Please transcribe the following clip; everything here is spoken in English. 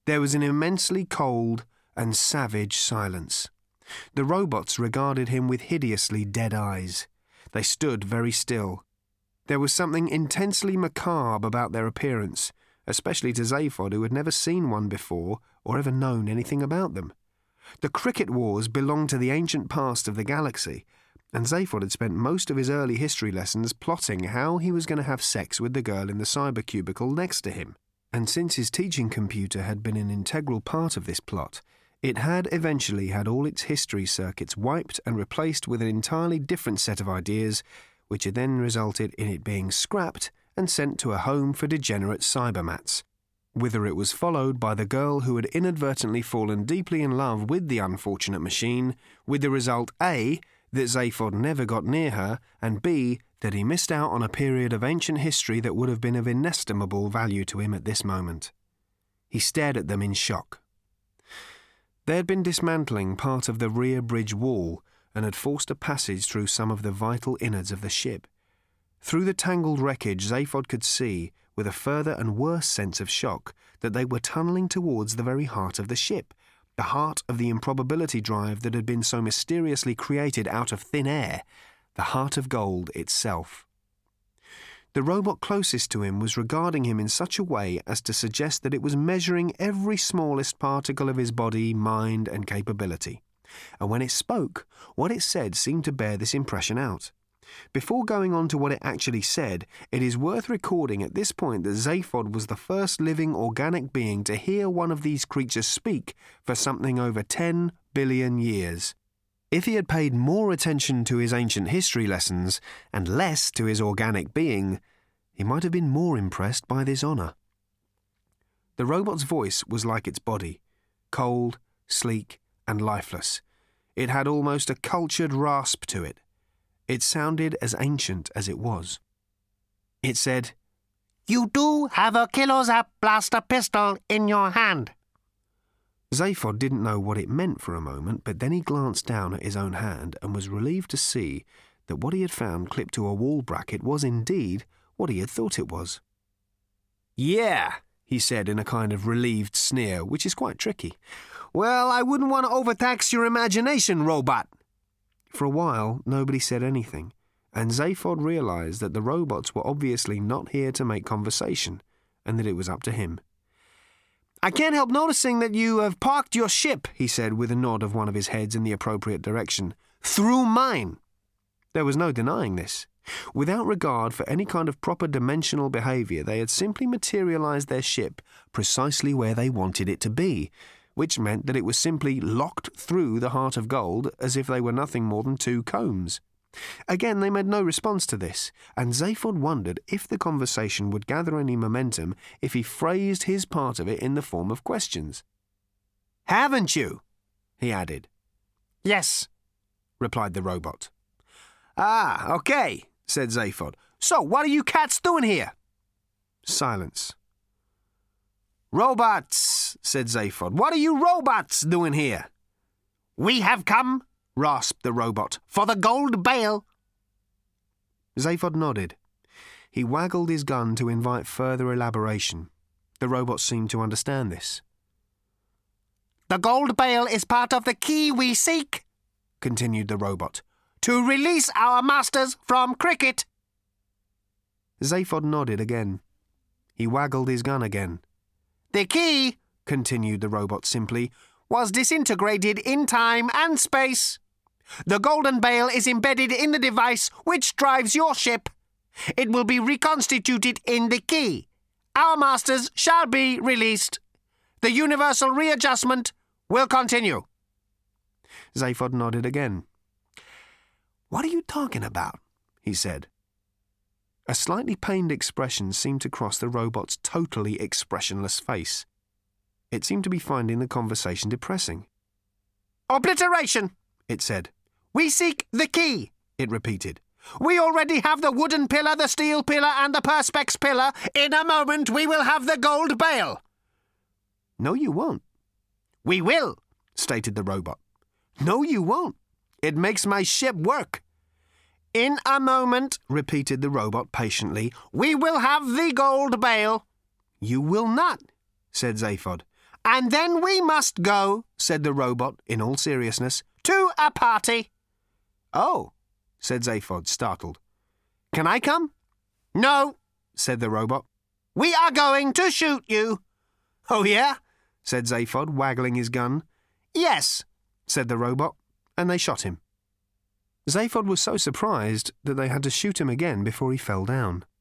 There was an immensely cold and savage silence. The robots regarded him with hideously dead eyes. They stood very still. There was something intensely macabre about their appearance, especially to Zaphod, who had never seen one before or ever known anything about them. The cricket wars belonged to the ancient past of the galaxy, and Zaphod had spent most of his early history lessons plotting how he was going to have sex with the girl in the cyber cubicle next to him. And since his teaching computer had been an integral part of this plot, it had eventually had all its history circuits wiped and replaced with an entirely different set of ideas, which had then resulted in it being scrapped and sent to a home for degenerate cybermats, whither it was followed by the girl who had inadvertently fallen deeply in love with the unfortunate machine, with the result A, that Zaphod never got near her, and B, that he missed out on a period of ancient history that would have been of inestimable value to him at this moment. He stared at them in shock. They had been dismantling part of the rear bridge wall and had forced a passage through some of the vital innards of the ship. Through the tangled wreckage, Zaphod could see, with a further and worse sense of shock, that they were tunnelling towards the very heart of the ship, the heart of the improbability drive that had been so mysteriously created out of thin air, the heart of gold itself. The robot closest to him was regarding him in such a way as to suggest that it was measuring every smallest particle of his body, mind, and capability. And when it spoke, what it said seemed to bear this impression out. Before going on to what it actually said, it is worth recording at this point that Zaphod was the first living organic being to hear one of these creatures speak for something over 10 billion years. If he had paid more attention to his ancient history lessons and less to his organic being, he might have been more impressed by this honour. The robot's voice was like its body, cold, sleek, and lifeless. It had almost a cultured rasp to it. It sounded as ancient as it was. It said, "You do have a Killozap blaster pistol in your hand." Zaphod didn't know what it meant for a moment, but then he glanced down at his own hand and was relieved to see that what he had found clipped to a wall bracket was indeed what he had thought it was. "Yeah," he said in a kind of relieved sneer, which is quite tricky. "Well, I wouldn't want to overtax your imagination, robot." For a while, nobody said anything, and Zaphod realised that the robots were obviously not here to make conversation, and that it was up to him. "I can't help noticing that you have parked your ship," he said with a nod of one of his heads in the appropriate direction, "through mine." There was no denying this. Without regard for any kind of proper dimensional behaviour, they had simply materialised their ship precisely where they wanted it to be, which meant that it was simply locked through the heart of gold as if they were nothing more than two combs. Again, they made no response to this, and Zaphod wondered if the conversation would gather any momentum if he phrased his part of it in the form of questions. "Haven't you?" he added. "Yes," replied the robot. "Ah, okay," said Zaphod. "So, what are you cats doing here?" Silence. "Robots," said Zaphod. "What are you robots doing here?" "We have come," rasped the robot, "for the gold bale." Zaphod nodded. He waggled his gun to invite further elaboration. The robot seemed to understand this. "The gold bale is part of the key we seek," continued the robot, "to release our masters from cricket." Zaphod nodded again. He waggled his gun again. "The key," continued the robot simply, "was disintegrated in time and space. The golden bale is embedded in the device which drives your ship. It will be reconstituted in the key. Our masters shall be released. The universal readjustment will continue." Zaphod nodded again. "What are you talking about?" he said. A slightly pained expression seemed to cross the robot's totally expressionless face. It seemed to be finding the conversation depressing. "Obliteration," it said. "We seek the key," it repeated. "We already have the wooden pillar, the steel pillar, and the perspex pillar. In a moment we will have the gold bale." "No, you won't." "We will," stated the robot. "No, you won't. It makes my ship work." "In a moment," repeated the robot patiently, "we will have the gold bale." "You will not," said Zaphod. And then we must go, said the robot in all seriousness, to a party. Oh, said Zaphod, startled. Can I come? No, said the robot. We are going to shoot you. Oh, yeah? Said Zaphod, waggling his gun. Yes, said the robot, and they shot him. Zaphod was so surprised that they had to shoot him again before he fell down.